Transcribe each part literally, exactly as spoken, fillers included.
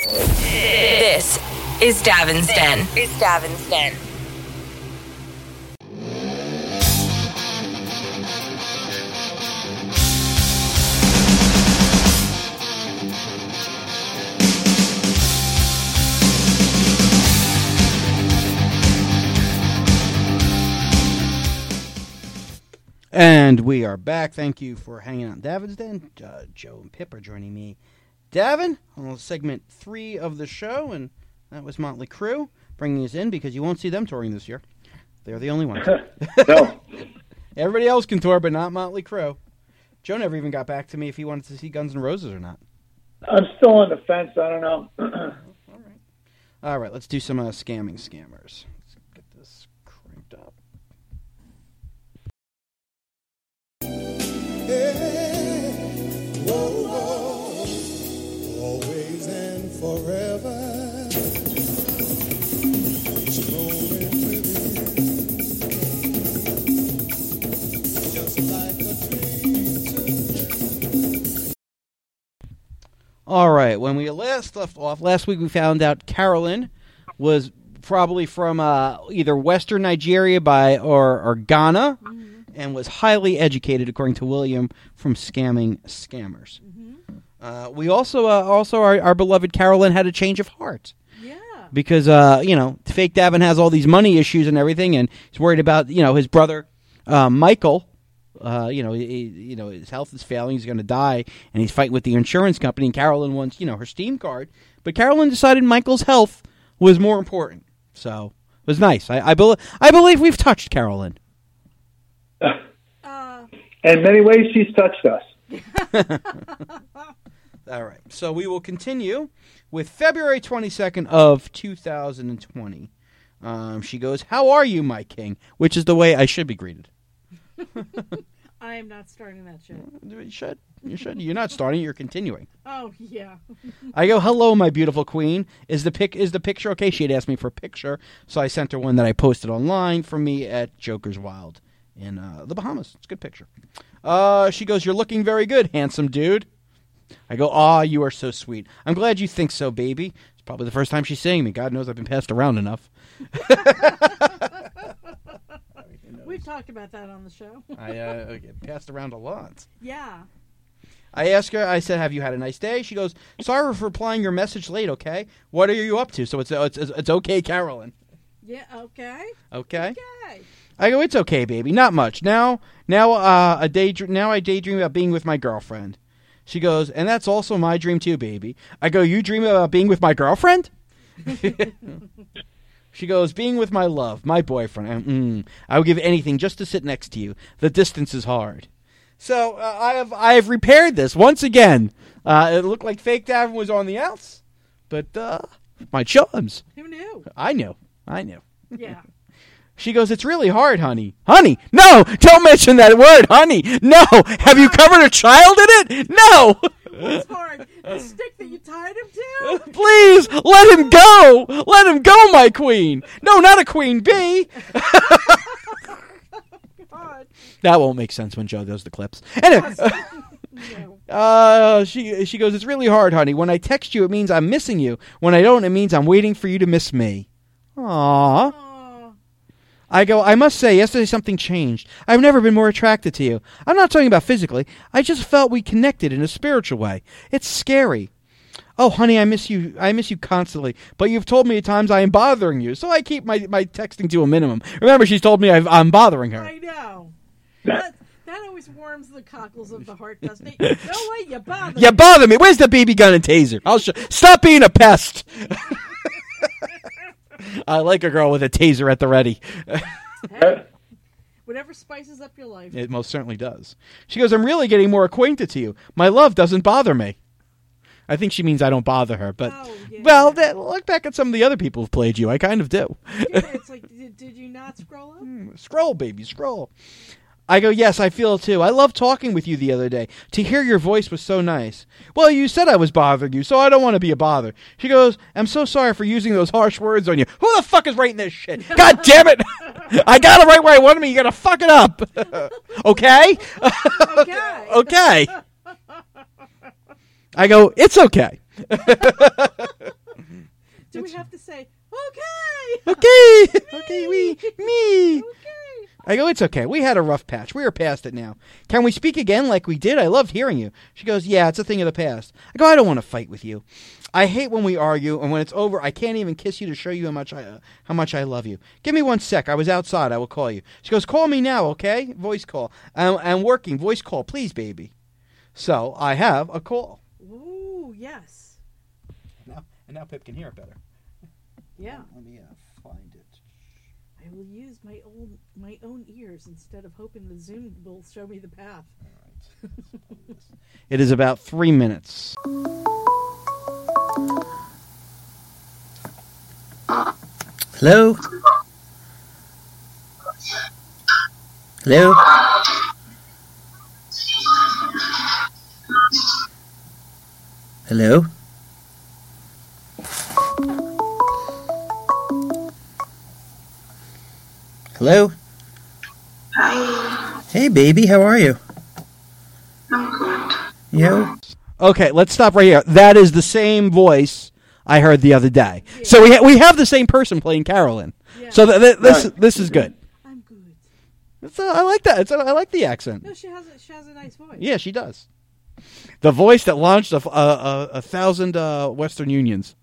This is Davin's Den. Is Davin's Den. And we are back. Thank you for hanging out in Davin's Den. Uh, Joe and Pip are joining me. Davin, on segment three of the show, and that was Motley Crue bringing us in because you won't see them touring this year. They're the only ones. No. Everybody else can tour, but not Motley Crue. Joe never even got back to me if he wanted to see Guns N' Roses or not. I'm still on the fence. I don't know. All right. All right, let's do some uh, scamming scammers. Let's get this cranked up. Hey, whoa, whoa, always and forever. Strolling with you, just like a dream. All right, when we last left off, last week we found out Carolyn was probably from uh, either Western Nigeria by or, or Ghana. Mm-hmm. And was highly educated, according to William, from scamming scammers. Mm-hmm. Uh, we also, uh, also our, our beloved Carolyn had a change of heart. Yeah. Because, uh, you know, fake Davin has all these money issues and everything, and he's worried about, you know, his brother, uh, Michael. Uh, you know, he, you know, his health is failing, he's going to die, and he's fighting with the insurance company, and Carolyn wants, you know, her Steam card. But Carolyn decided Michael's health was more important. So, it was nice. I, I, be- I believe we've touched Carolyn. Uh, In many ways, she's touched us. All right. So we will continue with February twenty-second of two thousand twenty. Um, she goes, "How are you, my king?" Which is the way I should be greeted. I am not starting that shit. You should. You should. You're not starting. You're continuing. Oh, yeah. I go, "Hello, my beautiful queen. Is the pic? Is the picture okay?" She had asked me for a picture, so I sent her one that I posted online for me at Joker's Wild in uh, the Bahamas. It's a good picture. Uh, she goes, "You're looking very good, handsome dude." I go, "Aw, you are so sweet. I'm glad you think so, baby." It's probably the first time she's saying me. God knows I've been passed around enough. We've talked about that on the show. I uh, get passed around a lot. Yeah. I asked her, I said, "Have you had a nice day?" She goes, "Sorry for replying your message late, okay? What are you up to?" So it's it's, it's okay, Carolyn. Yeah, okay. Okay? Okay. I go, "It's okay, baby. Not much. Now, now, uh, a day, now I daydream about being with my girlfriend." She goes, "And that's also my dream too, baby." I go, "You dream about being with my girlfriend?" She goes, "Being with my love, my boyfriend. Mm, I would give anything just to sit next to you. The distance is hard." So uh, I have I have repaired this once again. Uh, it looked like fake Davin was on the outs, but uh, my chums. Who knew? I knew. I knew. Yeah. She goes, "It's really hard, honey." Honey? No! Don't mention that word, honey! No! Have you covered a child in it? No! What's hard? The stick that you tied him to? Please, let him go! Let him go, my queen! No, not a queen bee! God. That won't make sense when Joe does the clips. Anyway, No. uh, she, she goes, "It's really hard, honey. When I text you, it means I'm missing you. When I don't, it means I'm waiting for you to miss me." Aww. Aw. I go, "I must say, yesterday something changed. I've never been more attracted to you. I'm not talking about physically. I just felt we connected in a spiritual way. It's scary. Oh, honey, I miss you. I miss you constantly. But you've told me at times I am bothering you, so I keep my, my texting to a minimum." Remember, she's told me I've, I'm bothering her. I know. That, that always warms the cockles of the heart, doesn't it? No way, you bother You bother me. Where's the B B gun and taser? I'll sh- Stop being a pest. I like a girl with a taser at the ready. Hey, whatever spices up your life. It most certainly does. She goes, "I'm really getting more acquainted to you. My love doesn't bother me." I think she means I don't bother her, but Oh, yeah. well, that, look back at some of the other people who've played you. I kind of do. Yeah, it's like, did, did you not scroll up? Scroll, baby, scroll. I go, "Yes, I feel it too. I loved talking with you the other day. To hear your voice was so nice." "Well, you said I was bothering you, so I don't want to be a bother." She goes, "I'm so sorry for using those harsh words on you." Who the fuck is writing this shit? God damn it! I got it right where I wanted me. You gotta fuck it up. Okay? Okay. Okay. I go, "It's okay." Do we It's- have to say, okay? Okay, okay, we, me. Okay. I go, it's okay. We had a rough patch. We are past it now. Can we speak again like we did? I loved hearing you. She goes, yeah, it's a thing of the past. I go, I don't want to fight with you. I hate when we argue, and when it's over, I can't even kiss you to show you how much I uh, how much I love you. Give me one sec. I was outside. I will call you. She goes, call me now, okay? Voice call. I'm, I'm working. Voice call, please, baby. So I have a call. Ooh, yes. Now, and now Pip can hear it better. Yeah. Let me uh, find it. I will use my own my own ears instead of hoping the Zoom will show me the path. It is about three minutes. Hello? Hello? Hello? Hello? Hi, Hey, baby, how are you? I'm good. You? Okay, let's stop right here. That is the same voice I heard the other day. So we ha- we have the same person playing Carolyn. Yeah. So th- th- this this is good. I'm good. It's, uh, I like that. It's, uh, I like the accent. No, she has a, she has a nice voice. Yeah, she does. The voice that launched a, f- a, a, a thousand uh, Western Unions.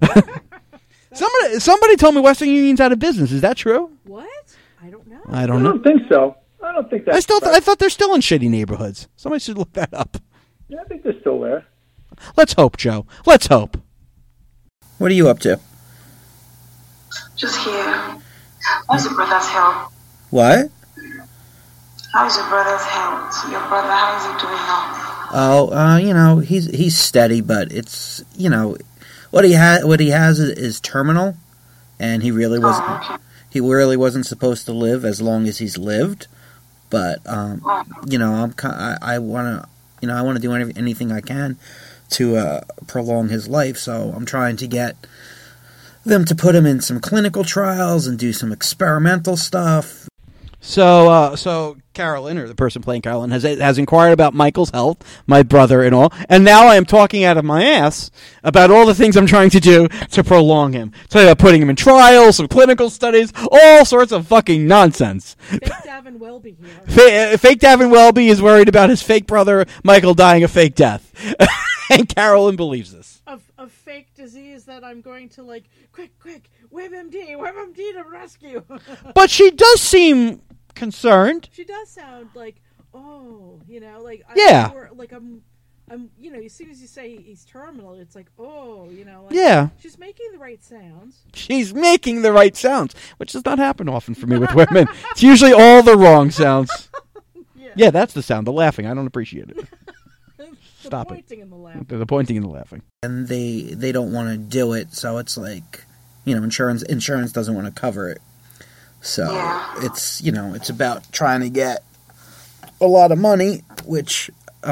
somebody somebody told me Western Union's out of business. Is that true? What? I don't know. I I don't know. don't think so. I don't think that's I still th- right. I thought they're still in shitty neighborhoods. Somebody should look that up. Yeah, I think they're still there. Let's hope, Joe. Let's hope. What are you up to? Just here. How's your brother's health? What? How's your brother's health? Your brother, how is he doing now? Oh, uh, you know, he's he's steady, but it's you know, what he ha- what he has is, is terminal, and he really wasn't Oh, okay. he really wasn't supposed to live as long as he's lived. But um, Oh, you know, I'm ki- I, I want to you know I want to do any, anything I can to uh, prolong his life. So I'm trying to get them to put him in some clinical trials and do some experimental stuff. So, uh, so Carolyn, or the person playing Carolyn, has has inquired about Michael's health, my brother and all, and now I am talking out of my ass about all the things I'm trying to do to prolong him. Talking about putting him in trials, some clinical studies, all sorts of fucking nonsense. Fake Davin Welby here. Fa- uh, fake Davin Welby is worried about his fake brother Michael dying a fake death, and Carolyn believes this. Of, of fake disease that I'm going to, like, quick, quick, WebMD, WebMD to rescue. But she does seem concerned. She does sound like, oh, you know, like, I, Yeah. or, like I'm, I'm, you know, as soon as you say he's terminal, it's like, oh, you know, like, Yeah. she's making the right sounds. She's making the right sounds, which does not happen often for me with women. It's usually all the wrong sounds. Yeah. Yeah, that's the sound, the laughing. I don't appreciate it. The Stop it. pointing and the laughing. The pointing and the laughing. And they they don't want to do it, so it's like, you know, insurance insurance doesn't want to cover it. So Yeah. it's, you know, it's about trying to get a lot of money, which,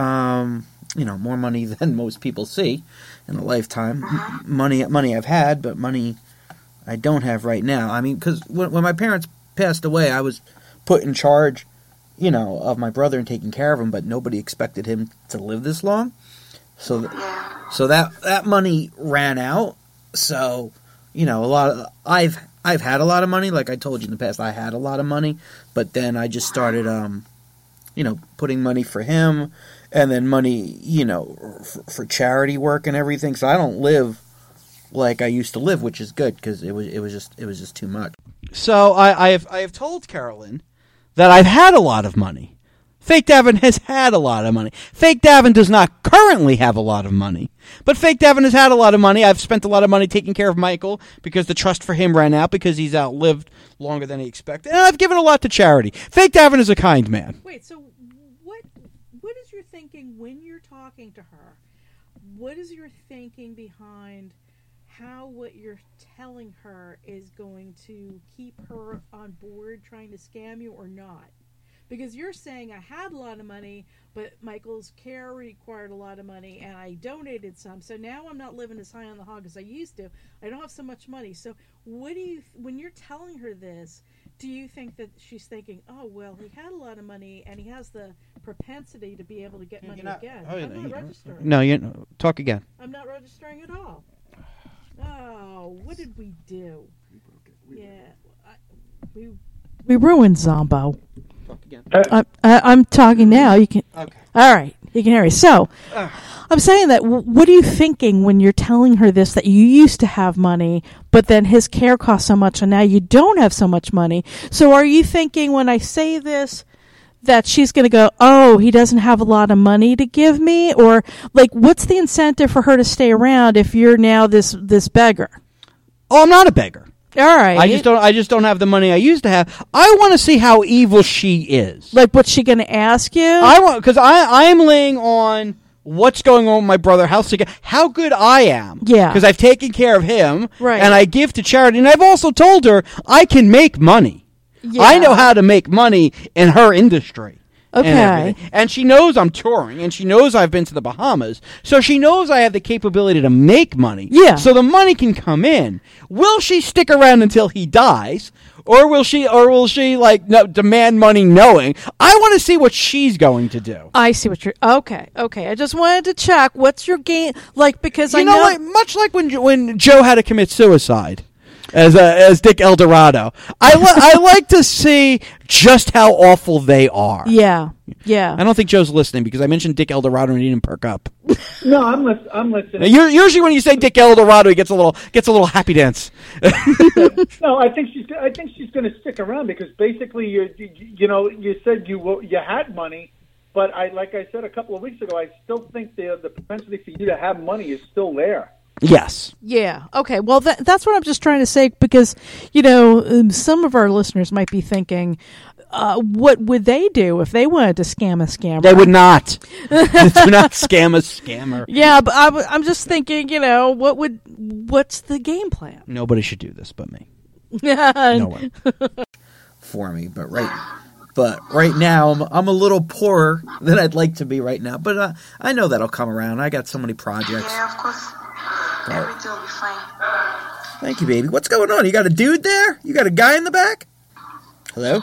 um, you know, more money than most people see in a lifetime. M- Money, money I've had, but money I don't have right now. I mean, because when, when my parents passed away, I was put in charge, you know, of my brother and taking care of him, but nobody expected him to live this long. So, th- yeah. so that that money ran out. So, you know, a lot of I've I've had a lot of money. Like I told you in the past, I had a lot of money, but then I just started, um, you know, putting money for him, and then money, you know, for, for charity work and everything. So I don't live like I used to live, which is good because it was it was just it was just too much. So I, I have I have told Carolyn that I've had a lot of money. Fake Davin has had a lot of money. Fake Davin does not currently have a lot of money. But Fake Davin has had a lot of money. I've spent a lot of money taking care of Michael because the trust for him ran out because he's outlived longer than he expected. And I've given a lot to charity. Fake Davin is a kind man. Wait, so what? What is your thinking when you're talking to her? What is your thinking behind how what you're telling her is going to keep her on board trying to scam you or not? Because you're saying I had a lot of money, but Michael's care required a lot of money, and I donated some. So now I'm not living as high on the hog as I used to. I don't have so much money. So what do you, when you're telling her this, do you think that she's thinking, oh, well, he had a lot of money, and he has the propensity to be able to get money again? I'm not registering. No, you talk again. I'm not registering at all. Oh, Zombo. What did we do? Yeah, I, we we ruined Zombo. Talk again. I, I, I'm talking now. You can. Okay. All right, you can hear me. So, I'm saying that. W- what are you thinking when you're telling her this? That you used to have money, but then his care cost so much, and now you don't have so much money. So, are you thinking when I say this that she's going to go, "Oh, he doesn't have a lot of money to give me," or like, what's the incentive for her to stay around if you're now this this beggar? Oh, I'm not a beggar. All right. I just don't. I just don't have the money I used to have. I want to see how evil she is. Like, what's she going to ask you? I want because I I'm laying on what's going on with my brother, how sick, how good I am. Yeah. Because I've taken care of him, Right. and I give to charity, and I've also told her I can make money. Yeah. I know how to make money in her industry. Okay. And, everything. And she knows I'm touring, and she knows I've been to the Bahamas, so she knows I have the capability to make money. Yeah. So the money can come in. Will she stick around until he dies, or will she, or will she like no, demand money knowing? I want to see what she's going to do. I see what you're. Okay, okay. I just wanted to check. What's your game like? Because You I know, know. like, much like when when Joe had to commit suicide. As uh, as Dick Eldorado, I li- I like to see just how awful they are. yeah, yeah. I don't think Joe's listening because I mentioned Dick Eldorado and he didn't perk up. No, I'm lis- I'm Now, listening. u- usually when you say Dick Eldorado, he gets a little gets a little happy dance. No, I think she's I think she's going to stick around because basically you you, you know you said you were- you had money, but I like I said a couple of weeks ago, I still think the the propensity for you to have money is still there. Yes. Yeah. Okay. Well, that, that's what I'm just trying to say because, you know, um, some of our listeners might be thinking, uh, what would they do if they wanted to scam a scammer? They would not. Do not scam a scammer. Yeah, but I'm, I'm just thinking, you know, what would what's the game plan? Nobody should do this but me. no No one. For me, but right, but right now I'm I'm a little poorer than I'd like to be right now. But uh, I know that'll come around. I got so many projects. Yeah, of course. Everything will be fine. Thank you, baby. What's going on? You got a dude there? You got a guy in the back? Hello?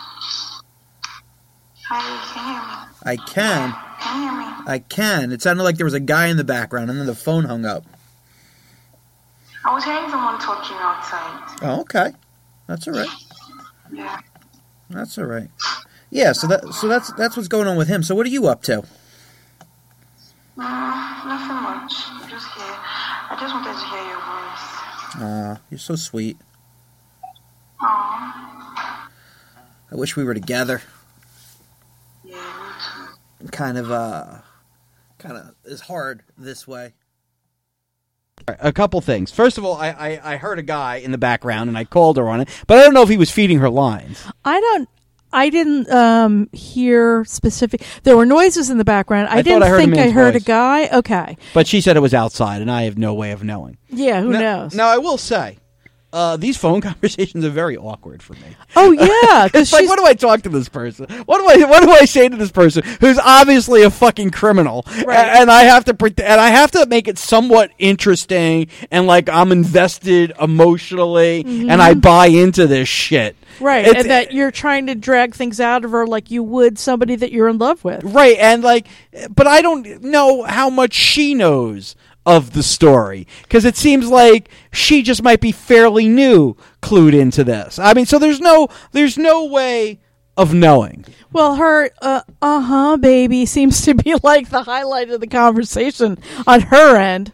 Hi, can you hear me? I can. Can you hear me? I can. It sounded like there was a guy in the background, and then the phone hung up. I was hearing someone talking outside. Oh, okay. That's all right. Yeah. That's all right. Yeah, so that so that's that's what's going on with him. So what are you up to? Mm, nothing much. I'm just here. I just wanted to hear your voice. Aw, you're so sweet. Aww. I wish we were together. Yeah, me too. Kind of, uh, kind of is hard this way. A couple things. First of all, I, I, I heard a guy in the background, and I called her on it, but I don't know if he was feeding her lines. I don't. I didn't um, hear specific. There were noises in the background. I, I thought didn't I heard a think I man's heard a voice. guy. Okay. But she said it was outside, and I have no way of knowing. Yeah. Who now, knows? Now, I will say, uh, these phone conversations are very awkward for me. Oh yeah. 'cause It's like, she's- what do I talk to this person? What do I what do I say to this person who's obviously a fucking criminal? Right. A- And I have to pret- and I have to make it somewhat interesting and like I'm invested emotionally and I buy into this shit. Right, It's- and that you're trying to drag things out of her like you would somebody that you're in love with. Right, and like, but I don't know how much she knows of the story because it seems like she just might be fairly new, clued into this. I mean, so there's no, there's no way of knowing. Well, her uh huh baby seems to be like the highlight of the conversation on her end.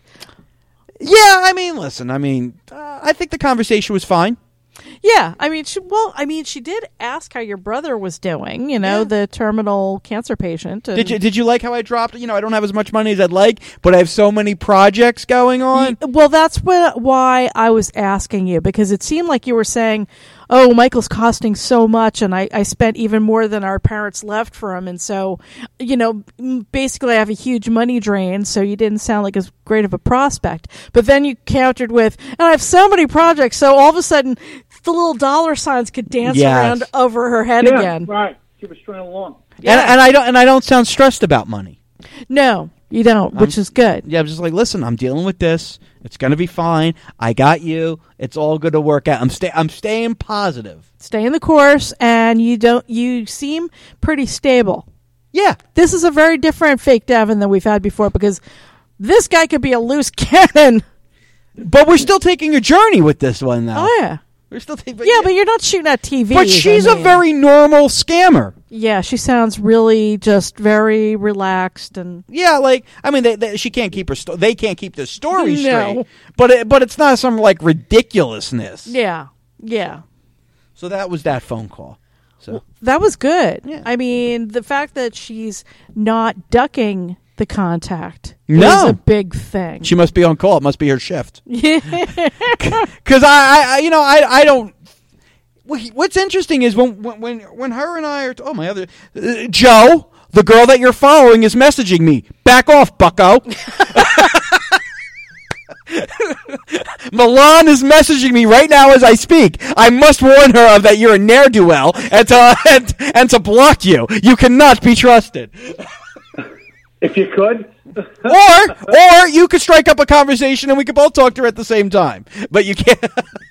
Yeah, I mean, listen, I mean, uh, I think the conversation was fine. Yeah, I mean, she, well, I mean, she did ask how your brother was doing. You know, Yeah. the terminal cancer patient. And Did you did you like how I dropped? You know, I don't have as much money as I'd like, but I have so many projects going on. Well, that's what why I was asking you because it seemed like you were saying, "Oh, Michael's costing so much, and I, I spent even more than our parents left for him, and so, you know, m- basically I have a huge money drain." So you didn't sound like as great of a prospect. But then you countered with, "And I have so many projects." So all of a sudden, the little dollar signs could dance Yes. around over her head Yeah, again. right. She was strung along. Yeah. And, and I don't and I don't sound stressed about money. No, you don't, which is good. Yeah, I'm just like, listen, I'm dealing with this. It's gonna be fine. I got you. It's all going to work out. I'm stay. I'm staying positive. Stay in the course, and you don't. You seem pretty stable. Yeah. This is a very different fake Devin than we've had before because this guy could be a loose cannon. But we're still taking a journey with this one, though. Oh yeah. We're still taking. Yeah, but you're not shooting at T V. But she's a very normal scammer. Yeah, she sounds really just very relaxed and. Yeah, like I mean, they, they, she can't keep her. Sto- they can't keep the story No. straight. But it, but it's not some like ridiculousness. Yeah, yeah. So that was that phone call. So Well, that was good. Yeah. I mean, the fact that she's not ducking the contact No. is a big thing. she must be on call. It must be her shift. Yeah. Because I, I, you know, I, I don't. What's interesting is when, when, when her and I are. Oh my other uh, Joe, the girl that you're following, is messaging me. Back off, Bucko. Milan is messaging me right now as I speak. I must warn her of that you're a ne'er-do-well and to and, and to block you. You cannot be trusted. If you could. Or or you could strike up a conversation and we could both talk to her at the same time. But you can't.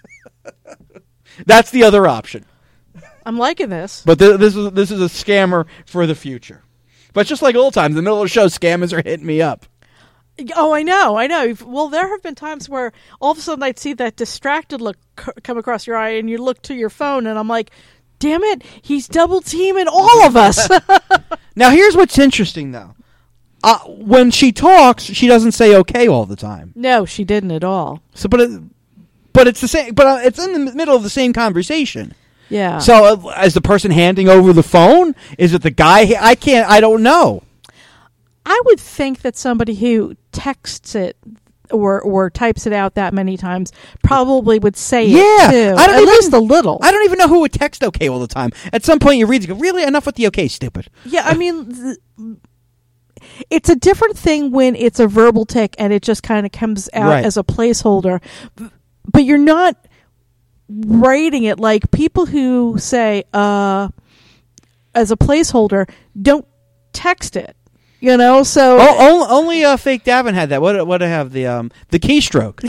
That's the other option. I'm liking this. But th- this is this is a scammer for the future. But just like old times, in the middle of the show, scammers are hitting me up. Oh, I know, I know. Well, there have been times where all of a sudden I'd see that distracted look c- come across your eye, and you look to your phone, and I'm like, damn it, he's double teaming all of us. Now, here's what's interesting, though. Uh, when she talks, she doesn't say okay all the time. No, she didn't at all. So, but it, but it's the same. But uh, it's in the middle of the same conversation. Yeah. So, uh, as the person handing over the phone, is it the guy? I can't. I don't know. I would think that somebody who texts it or or types it out that many times probably would say Yeah, it too. I don't At even- least a little. I don't even know who would text okay all the time. At some point, you read, you go, really? Enough with the okay, stupid. Yeah, I mean, th- it's a different thing when it's a verbal tick and it just kind of comes out Right. as a placeholder. B- But you're not writing it like people who say, uh, as a placeholder, don't text it. You know, so Oh, only, only uh, fake Davin had that. What what I have the um the keystroke.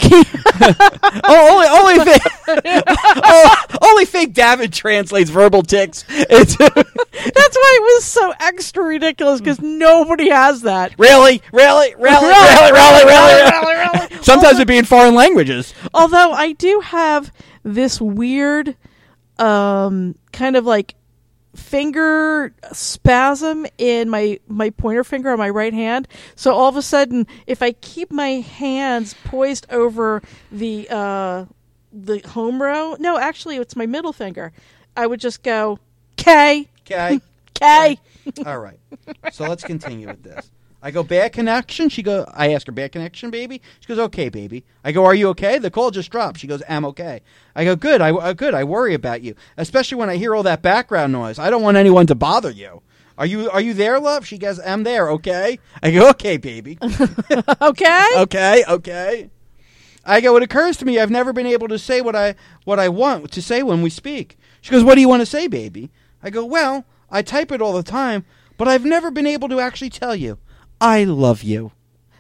oh, only only fake, oh, only fake Davin translates verbal ticks. It's that's why it was so extra ridiculous because nobody has that. really, really, really, really, really, really, really. Sometimes it'd be in foreign languages. Although I do have this weird, um, kind of like finger spasm in my my pointer finger on my right hand. So all of a sudden, if I keep my hands poised over the uh, the home row, no, actually, it's my middle finger. I would just go K Okay. K. All right. So let's continue with this. I go, bad connection. She go. I ask her, bad connection, baby. She goes, okay, baby. I go, are you okay? The call just dropped. She goes, I'm okay. I go, good. I uh, good. I worry about you, especially when I hear all that background noise. I don't want anyone to bother you. Are you Are you there, love? She goes, I'm there. Okay. I go, okay, baby. Okay. Okay. Okay. I go, it occurs to me I've never been able to say what I what I want to say when we speak. She goes, what do you want to say, baby? I go, well, I type it all the time, but I've never been able to actually tell you. I love you.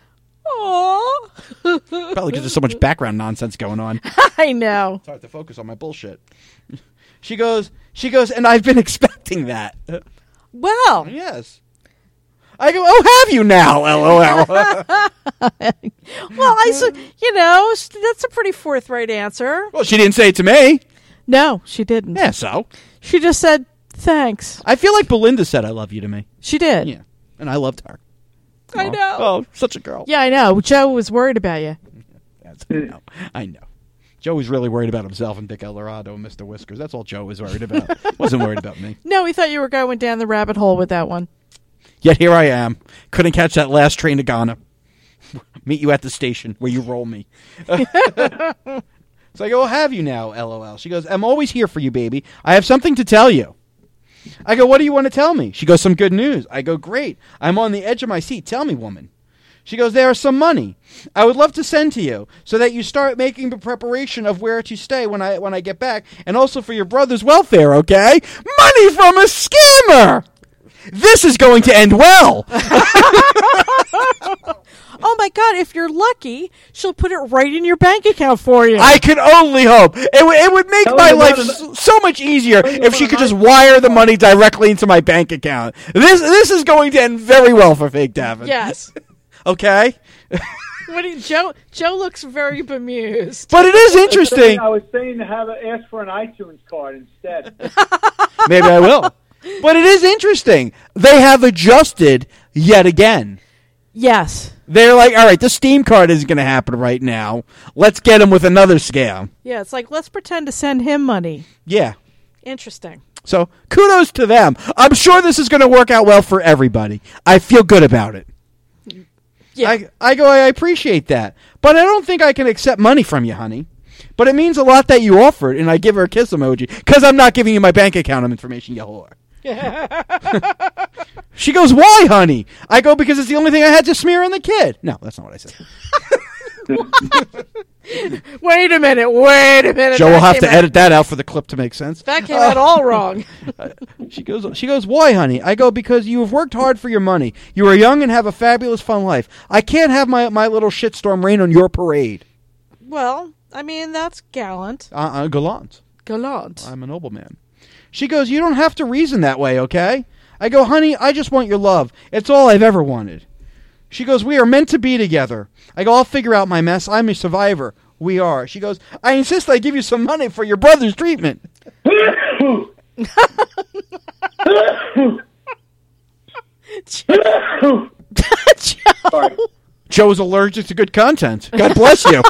Aww. Probably because there's so much background nonsense going on. I know. It's hard to focus on my bullshit. She goes, she goes, and I've been expecting that. Well, Yes. I go, oh, have you now? LOL. well, I s- you know s- that's a pretty forthright answer. Well, she didn't say it to me. No, she didn't. Yeah, so. She just said thanks. I feel like Belinda said I love you to me. She did. Yeah. And I loved her. I Oh. know. Oh, such a girl. Yeah, I know. Joe was worried about you. That's, I know. I know. Joe was really worried about himself and Dick Eldorado and Mister Whiskers. That's all Joe was worried about. Wasn't worried about me. No, we thought you were going down the rabbit hole with that one. Yet here I am. Couldn't catch that last train to Ghana. Meet you at the station where you roll me. So I go, well, have you now, LOL. She goes, I'm always here for you, baby. I have something to tell you. I go, what do you want to tell me? She goes, some good news. I go, great. I'm on the edge of my seat. Tell me, woman. She goes, there is some money I would love to send to you so that you start making the preparation of where to stay when I when I get back, and also for your brother's welfare, okay? Money from a scammer! This is going to end well. Oh my God! If you're lucky, she'll put it right in your bank account for you. I can only hope. It, w- it would make Tell my her life about so, so much easier Tell her if she about could a just nice- wire the money directly into my bank account. This this is going to end very well for Fake Davin. yes. Okay? What do you, Joe? Joe looks very bemused. But it is interesting. I was saying to have a, ask for an iTunes card instead. Maybe I will. But it is interesting. They have adjusted yet again. Yes. They're like, all right, the Steam card isn't going to happen right now. Let's get him with another scam. Yeah, it's like, let's pretend to send him money. Yeah. Interesting. So kudos to them. I'm sure this is going to work out well for everybody. I feel good about it. Yeah. I, I go, I appreciate that. But I don't think I can accept money from you, honey. But it means a lot that you offered, and I give her a kiss emoji, because I'm not giving you my bank account information, you whore. She goes, why, honey? I go, because it's the only thing I had to smear on the kid. No, that's not what I said. Wait a minute, wait a minute. Joe That will have came to out- edit that out for the clip to make sense. That came out all wrong. She goes, she goes, why, honey? I go, because you have worked hard for your money. You are young and have a fabulous, fun life. I can't have my, my little shitstorm rain on your parade. Well, I mean, that's gallant. Uh-uh, gallant. Gallant. I'm a nobleman. She goes, you don't have to reason that way, okay? I go, honey, I just want your love. It's all I've ever wanted. She goes, we are meant to be together. I go, I'll figure out my mess. I'm a survivor. We are. She goes, I insist I give you some money for your brother's treatment. Sorry. Joe's allergic to good content. God bless you.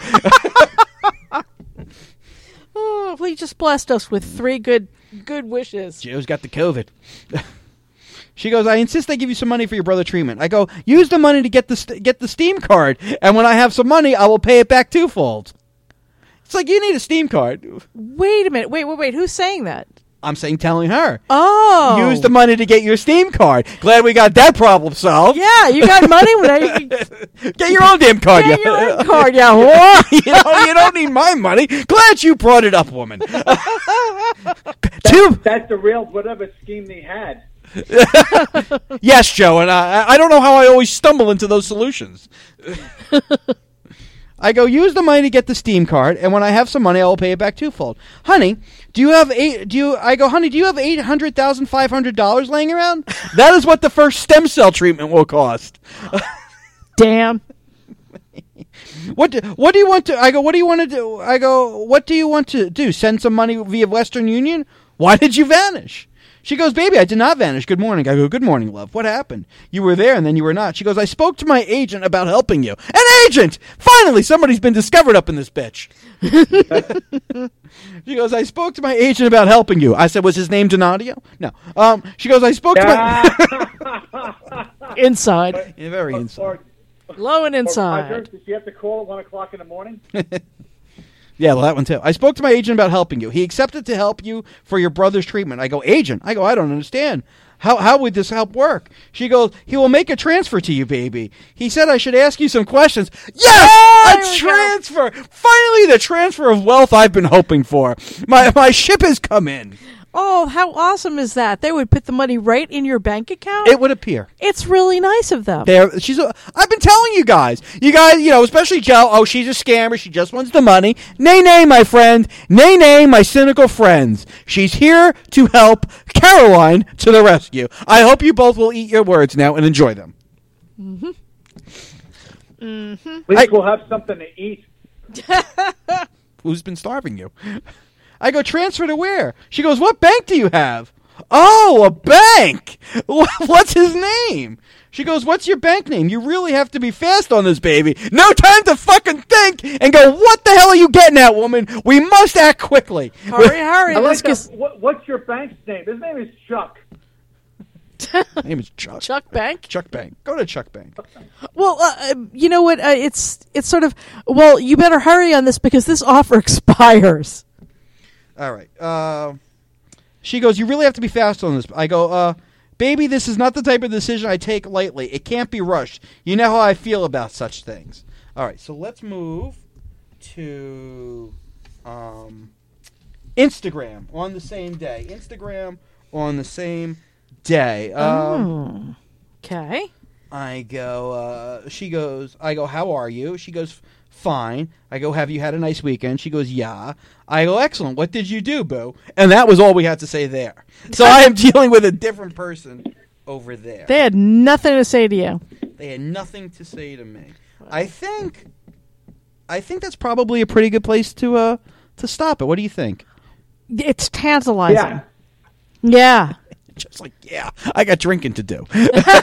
Oh, well, you just blessed us with three good good wishes. Joe's got the COVID. She goes, I insist I give you some money for your brother treatment. I go, use the money to get the st- get the Steam card, and when I have some money, I will pay it back twofold. It's like, you need a Steam card. Wait a minute. Wait, wait, wait. Who's saying that? I'm saying telling her. Oh. Use the money to get your Steam card. Glad we got that problem solved. Yeah, you got money. When I, Get your own damn card. get you- your own card, yeah. whore. you, don't, you don't need my money. Glad you brought it up, woman. Two. That's the real whatever scheme they had. Yes, Joe, and I, I don't know how I always stumble into those solutions. I go, use the money to get the Steam card, and when I have some money, I will pay it back twofold. Honey, do you have eight? Do you? I go, honey, do you have eight hundred thousand five hundred dollars laying around? That is what the first stem cell treatment will cost. Damn. What do, what do you want to? I go, what do you want to do? I go, what do you want to do? Send some money via Western Union? Why did you vanish? She goes, baby, I did not vanish. Good morning. I go, good morning, love. What happened? You were there and then you were not. She goes, I spoke to my agent about helping you. An agent! Finally, somebody's been discovered up in this bitch. She goes, I spoke to my agent about helping you. I said, was his name Donadio? No. Um, she goes, I spoke to my... Inside. Yeah, very inside. Or, Low and or Roger, inside. did you have to call at one o'clock in the morning? Yeah, well, that one too. I spoke to my agent about helping you. He accepted to help you for your brother's treatment. I go, agent? I go, I don't understand. How how would this help work? She goes, he will make a transfer to you, baby. He said I should ask you some questions. Yes! there A we transfer! Finally, the transfer of wealth I've been hoping for. My my ship has come in. Oh, how awesome is that? They would put the money right in your bank account? It would appear. It's really nice of them. There, she's. A, I've been telling you guys. You guys, you know, especially Joe. Oh, she's a scammer. She just wants the money. Nay, nay, my friend. Nay, nay, my cynical friends. She's here to help Caroline to the rescue. I hope you both will eat your words now and enjoy them. Mm-hmm. Mm-hmm. At least I- we'll have something to eat. Who's been starving you? I go, transfer to where? She goes, what bank do you have? Oh, a bank. What's his name? She goes, what's your bank name? You really have to be fast on this, baby. No time to fucking think and go, what the hell are you getting at, woman? We must act quickly. Hurry, hurry. I Let's like get that. What, what's your bank's name? His name is Chuck. His name is Chuck. Chuck Bank. Chuck Bank. Go to Chuck Bank. Well, uh, you know what? Uh, it's it's sort of, well, you better hurry on this because this offer expires. All right. Uh, she goes, you really have to be fast on this. I go, uh, baby, this is not the type of decision I take lightly. It can't be rushed. You know how I feel about such things. All right, so let's move to um, Instagram on the same day. Instagram on the same day. Um, Okay. I go, uh, she goes, I go, how are you? She goes, fine. I go, have you had a nice weekend? She goes, yeah. I go, excellent. What did you do, boo? And that was all we had to say there. So I am dealing with a different person over there. They had nothing to say to you. They had nothing to say to me. I think, I think that's probably a pretty good place to uh to stop it. What do you think? It's tantalizing. Yeah. Yeah. Just like, yeah, I got drinking to do.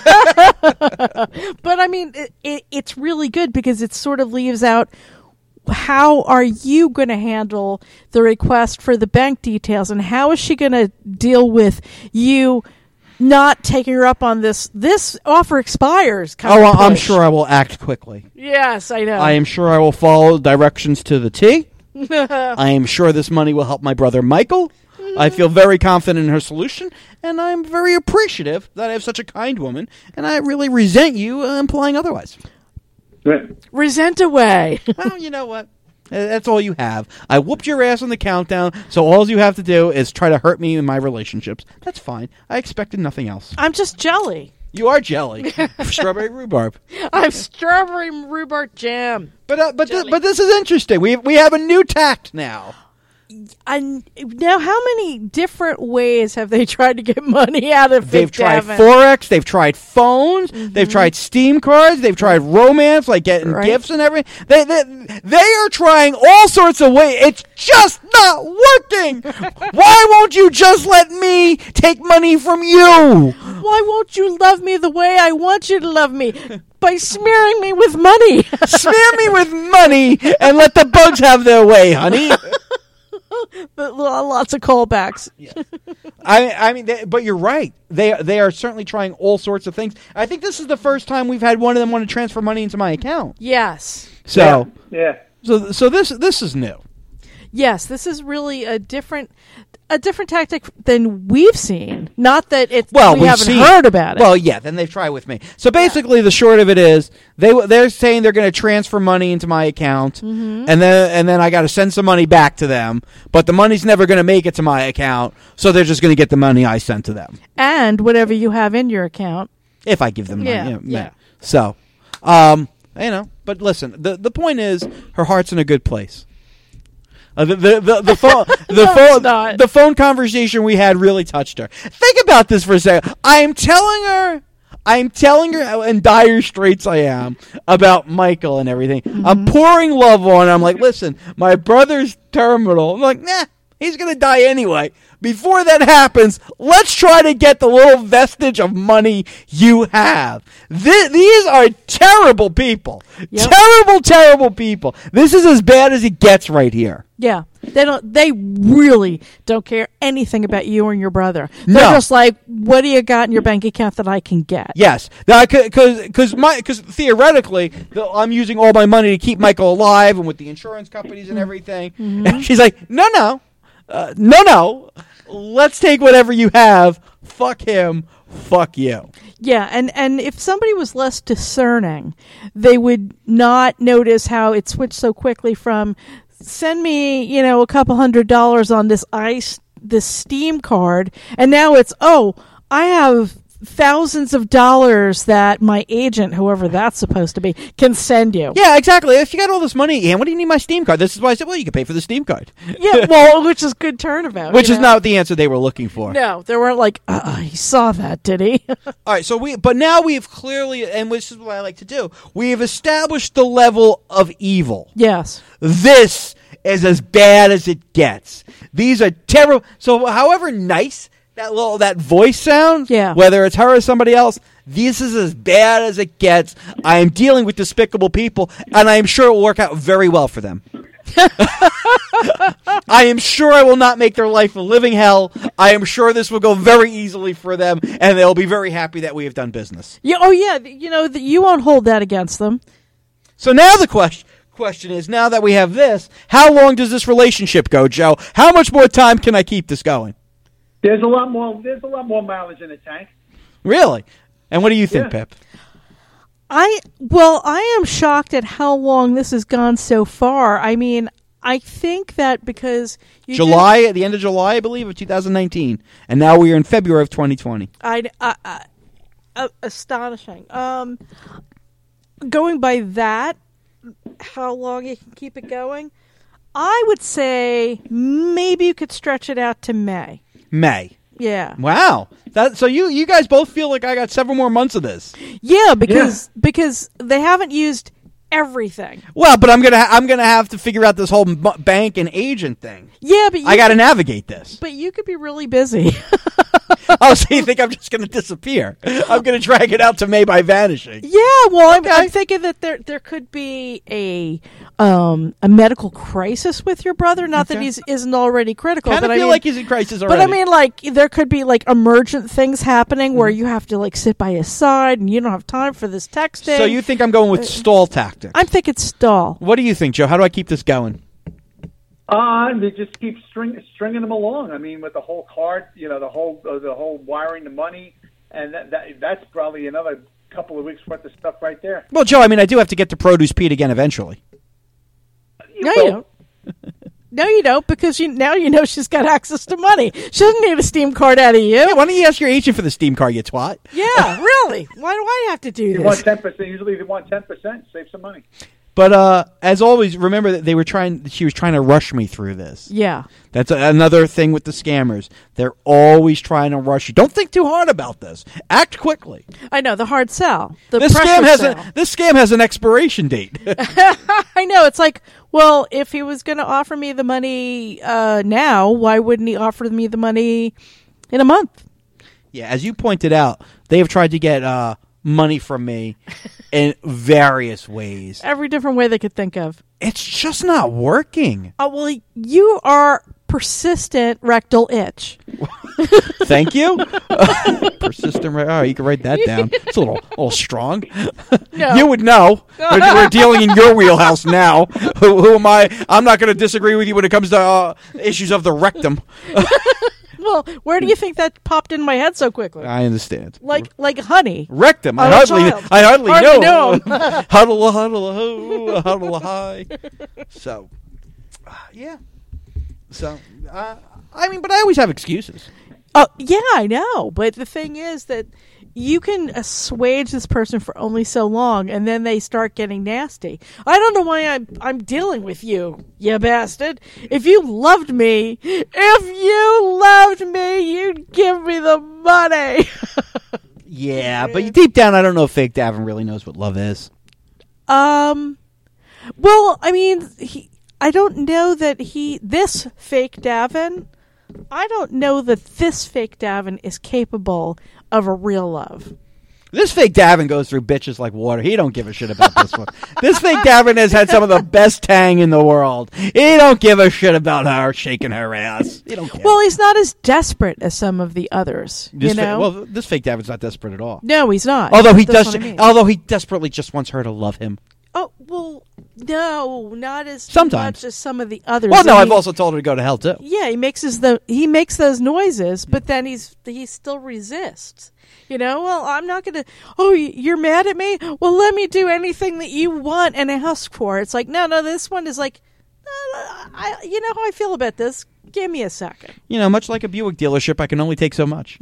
But I mean, it, it, it's really good because it sort of leaves out how are you going to handle the request for the bank details, and how is she going to deal with you not taking her up on this? This offer expires. Kind Oh, of well, I'm push. sure I will act quickly. Yes, I know. I am sure I will follow directions to the T. I am sure this money will help my brother Michael. I feel very confident in her solution, and I'm very appreciative that I have such a kind woman, and I really resent you uh, implying otherwise. Right. Resent away. Well, you know what? Uh, That's all you have. I whooped your ass on the countdown, so all you have to do is try to hurt me in my relationships. That's fine. I expected nothing else. I'm just jelly. You are jelly. Strawberry rhubarb. I'm strawberry rhubarb jam. But uh, but th- Jelly. but this is interesting. We we have a new tact now. I, now, how many different ways have they tried to get money out of They've Vic tried Davin? Forex. They've tried phones. They've tried Steam cards. They've tried romance, like getting Right. gifts and everything. They, they they are trying all sorts of ways. It's just not working. Why won't you just let me take money from you? Why won't you love me the way I want you to love me? By smearing me with money. Smear me with money and let the bugs have their way, honey. But lots of callbacks. I, I mean, they, but you're right. They they are certainly trying all sorts of things. I think this is the first time we've had one of them want to transfer money into my account. Yes. So, Yeah. so, so this this is new. Yes, this is really a different a different tactic than we've seen. Not that it's Well, we we've haven't seen, heard about it. Well, yeah, then they've tried with me. So basically, the short of it is they they're saying they're going to transfer money into my account, Mm-hmm. and then and then I got to send some money back to them. But the money's never going to make it to my account, so they're just going to get the money I sent to them and whatever you have in your account. if I give them money. Yeah, you know, yeah. So, um, you know, but listen, the the point is her heart's in a good place. Uh, the the the, the phone the No, phone it's not. the phone conversation we had really touched her. Think about this for a second. I am telling her, I am telling her how in dire straits I am about Michael and everything. I'm pouring love on her. I'm like, listen, my brother's terminal. I'm like, nah, he's gonna die anyway. Before that happens, let's try to get the little vestige of money you have. Th- these are terrible people. Yep. Terrible, terrible people. This is as bad as it gets right here. Yeah. They don't they really don't care anything about you and your brother. They're No. just like, what do you got in your bank account that I can get? Yes, because because my because theoretically the, I'm using all my money to keep Michael alive and with the insurance companies and everything. And she's like, no, no, uh, no, no. Let's take whatever you have. Fuck him. Fuck you. Yeah, and, and if somebody was less discerning, they would not notice how it switched so quickly from send me, you know, a couple hundred dollars on this ice, this Steam card, and now it's, oh, I have thousands of dollars that my agent, whoever that's supposed to be, can send you. Yeah, exactly. If you got all this money, and what do you need my Steam card? This is why I said, well, you can pay for the Steam card, Yeah, well, which is good turnabout. which you is know? not the answer they were looking for. No, they weren't like, uh, he saw that, did he? All right, so we, but now we've clearly, and which is what I like to do, we have established the level of evil. Yes. This is as bad as it gets. These are terrible. So, however nice that little that voice sounds, Yeah. whether it's her or somebody else, this is as bad as it gets. I am dealing with despicable people, and I am sure it will work out very well for them. I am sure I will not make their life a living hell. I am sure this will go very easily for them, and they'll be very happy that we have done business. Yeah. Oh, yeah. You know, th- you won't hold that against them. So now the question question is, now that we have this, how long does this relationship go, Joe? How much more time can I keep this going? There's a lot more. There's a lot more mileage in the tank. Really? And what do you think, Yeah. Pip? I well, I am shocked at how long this has gone so far. I mean, I think that because you July, at the end of July, I believe, of two thousand nineteen. And now we are in February of twenty twenty. I, I, I uh, astonishing. Um, going by that, how long you can keep it going? I would say maybe you could stretch it out to May. May. Yeah. Wow. That so you you guys both feel like I got several more months of this. Yeah, because because they haven't used everything. Well, but I'm gonna ha- I'm gonna have to figure out this whole m- bank and agent thing. Yeah, but you I got to navigate this. But you could be really busy. Oh, so you think I'm just gonna disappear? I'm gonna drag it out to May by vanishing. Yeah, well, I'm, Okay. I'm thinking that there there could be a um a medical crisis with your brother. Not that Okay. he's isn't already critical, Kind but of I feel mean, like he's in crisis already. but I mean, like there could be like emergent things happening where you have to like sit by his side and you don't have time for this texting. so you think I'm going with stall tactics? I'm thinking stall. What do you think, Joe? How do I keep this going? Uh, they just keep string, stringing them along. I mean, with the whole card, you know, the whole uh, the whole wiring the money, and that, that that's probably another couple of weeks worth of stuff right there. Well, Joe, I mean, I do have to get to Produce Pete again eventually. No, you don't. No, you don't, because you now you know she's got access to money. She doesn't need a Steam card out of you. Yeah, why don't you ask your agent for the Steam card, you twat? Yeah, really. Why do I have to do You this? want ten percent. Usually, they want ten percent. Save some money. But uh, as always, remember that they were trying. She was trying to rush me through this. Yeah. That's a, another thing with the scammers. They're always trying to rush you. Don't think too hard about this. Act quickly. I know, the hard sell. The This pressure scam has sell. a this scam has an expiration date. I know. It's like, well, if he was going to offer me the money uh, now, why wouldn't he offer me the money in a month? Yeah, as you pointed out, they have tried to get uh, money from me in various ways. Every different way they could think of. It's just not working. Oh, well, you are persistent rectal itch. Thank you. Persistent. Right? Oh, you can write that down. It's a little, a little strong. No. You would know. We're, we're dealing in your wheelhouse now. Who, who am I? I'm not going to disagree with you when it comes to uh, issues of the rectum. Well, where do you think that popped in my head so quickly? I understand. Like like honey. Rectum. I Oh, hardly, child. I hardly, Hardly know. know. Huddle, huddle, ho, huddle, hi. So, uh, yeah. So, uh, I mean, but I always have excuses. Oh, yeah, I know. But the thing is that you can assuage this person for only so long, and then they start getting nasty. I don't know why I'm I'm dealing with you, you bastard. If you loved me, if you loved me, you'd give me the money. Yeah, but deep down, I don't know if Fake Davin really knows what love is. um, well, I mean, he, I don't know that he this fake Davin. I don't know that this fake Davin is capable of a real love. This fake Davin goes through bitches like water. He don't give a shit about this one. This fake Davin has had some of the best tang in the world. He don't give a shit about her shaking her ass. He don't care. Well, he's not as desperate as some of the others. this you fa- know? well, this fake Davin's not desperate at all. No, he's not. Although he That's does, what I mean. although he desperately just wants her to love him. Oh well, no, not as Sometimes. much as some of the others. Well, no, I I've mean, also told her to go to hell too. yeah, he makes his the he makes those noises, but then he's he still resists. You know, well, I'm not gonna. Oh, y- you're mad at me? Well, let me do anything that you want and ask for. It's like, no, no, this one is like, uh, I, you know how I feel about this. Give me a second. You know, much like a Buick dealership, I can only take so much.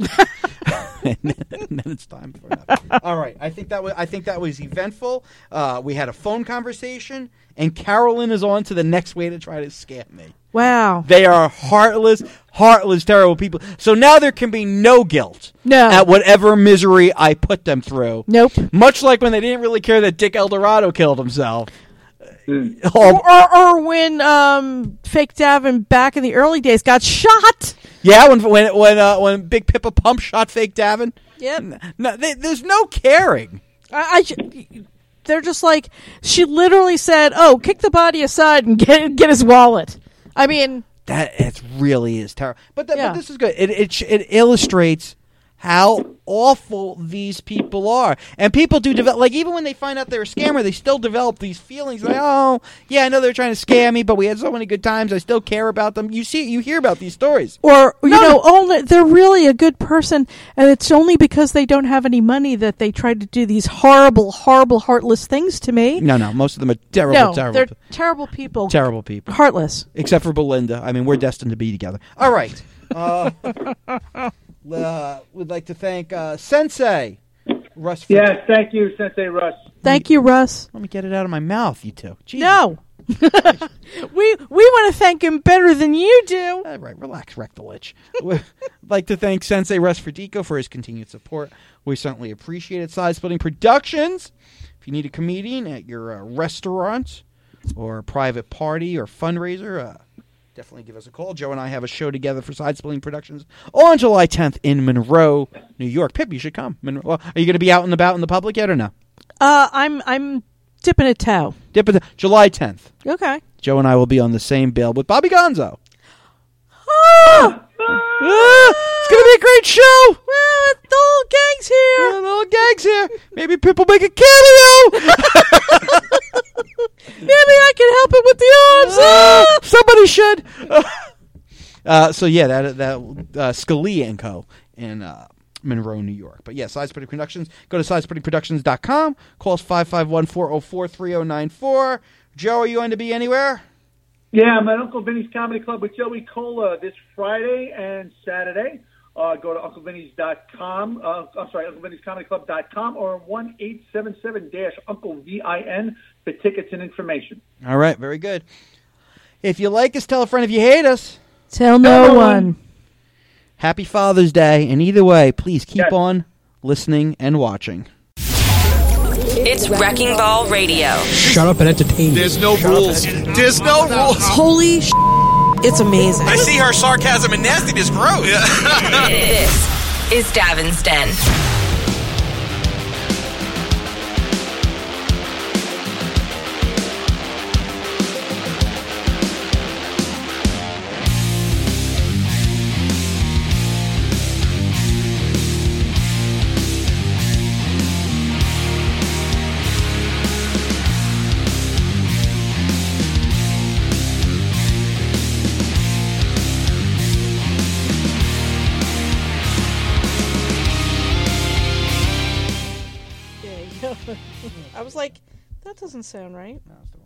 and then it's time for that. All right, I think that was I think that was eventful. Uh, we had a phone conversation, and Carolyn is on to the next way to try to scam me. Wow. They are heartless, heartless, terrible people. So now there can be no guilt No. at whatever misery I put them through. Nope. Much like when they didn't really care that Dick Eldorado killed himself. Mm. Oh, Or, or, or when um, Fake Davin back in the early days got shot. yeah, when when when uh, when Big Pippa Pump shot Fake Davin. Yep. No, they, there's no caring. I, I ju- they're just like, she literally said, "Oh, kick the body aside and get get his wallet." I mean, That it really is terrible. But, th- Yeah. but this is good. It, it sh- it illustrates how awful these people are. And people do develop, like, even when they find out they're a scammer, they still develop these feelings like, oh, yeah, I know they're trying to scam me, but we had so many good times. I still care about them. You see, you hear about these stories. or you No, know, no. only they're really a good person, and it's only because they don't have any money that they try to do these horrible, horrible, heartless things to me. No, no, most of them are terrible, no, terrible, they're terrible people, terrible people. heartless. Except for Belinda. I mean, we're destined to be together. All right. Uh, uh, we'd like to thank uh, Sensei Russ. For Yes, thank you, Sensei Russ. Thank you, Russ. Let me get it out of my mouth, you two. Jesus. No, we we want to thank him better than you do. All right, relax, rectal itch. We'd like to thank Sensei Russ Ferdico for his continued support. We certainly appreciate it. Side Splitting Productions. If If you need a comedian at your uh, restaurant or private party or fundraiser, uh, definitely give us a call. Joe and I have a show together for Side Splitting Productions on July tenth in Monroe, New York. Pip, you should come. Monroe. Well, are you going to be out and about in the public yet or no? Uh, I'm I'm dipping a toe. Dip it, July tenth. Okay. Joe and I will be on the same bill with Bobby Gonzo. Oh! Ah, it's going to be a great show. Well, the whole gang's here. Yeah, the whole gang's here. Maybe Pip will make a cameo. Maybe I can help him with the arms. Ah, somebody should. uh, so yeah, that that uh, Scalia and Co. in uh, Monroe, New York. But yeah, Side Splitting Productions. Go to side splitting productions dot com. Call us five five one, four oh four, three oh nine four. Joe, are you going to be anywhere? Yeah, I'm at Uncle Vinny's Comedy Club with Joey Cola this Friday and Saturday. Uh, go to uncle vinny's dot com. Uh, I'm sorry, uncle vinny's comedy club dot com or one eight seven seven Uncle V I N for tickets and information. All right, very good. If you like us, tell a friend. If you hate us, Tell no, no one. one. happy Father's Day. And either way, please keep Yes. on listening and watching. It's Wrecking Ball Radio. Shut up and entertain me. There's no rules. There's no rules. Holy sh**. It's amazing. I see her sarcasm and nastiness grow. This is Davin's Den. I was like, that doesn't sound right. No, it's the